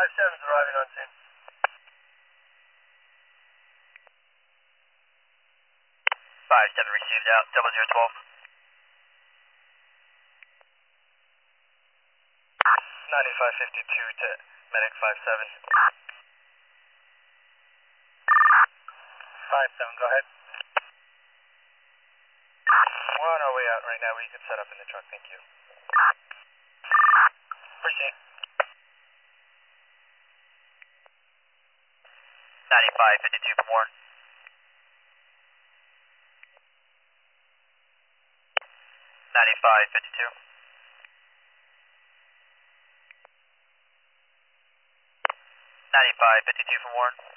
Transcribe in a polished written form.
9557's arriving on scene. 57 received out, 0012. 9552 to medic 57. 57, go ahead. We're on our way out right now. We can set up in the truck, thank you. Proceed. 9552 for Warren. 9552. 9552 for Warren.